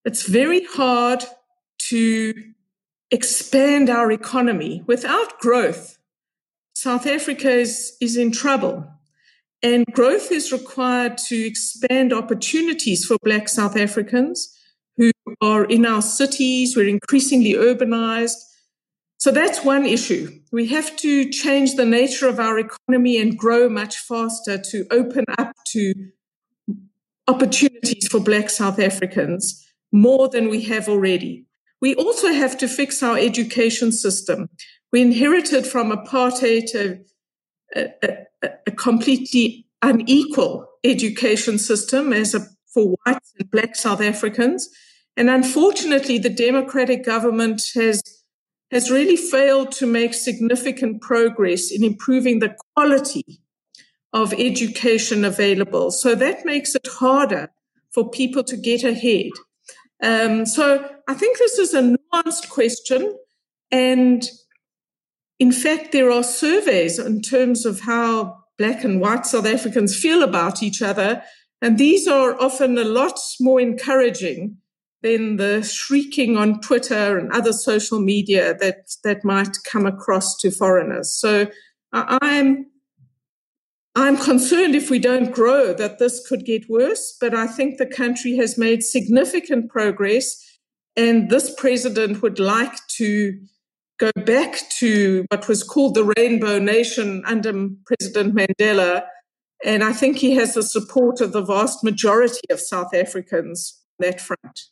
It's very hard to expand our economy. Without growth, South Africa is in trouble. And growth is required to expand opportunities for Black South Africans who are in our cities. We're increasingly urbanized. So that's one issue. We have to change the nature of our economy and grow much faster to open up to opportunities for Black South Africans more than we have already. We also have to fix our education system. We inherited from apartheid a completely unequal education system for whites and Black South Africans. And unfortunately, the Democratic government has really failed to make significant progress in improving the quality of education available. So that makes it harder for people to get ahead. So I think this is a nuanced question. And in fact, there are surveys in terms of how Black and white South Africans feel about each other. And these are often a lot more encouraging than the shrieking on Twitter and other social media that might come across to foreigners. So I'm concerned if we don't grow that this could get worse, but I think the country has made significant progress, and this president would like to go back to what was called the Rainbow Nation under President Mandela, and I think he has the support of the vast majority of South Africans on that front.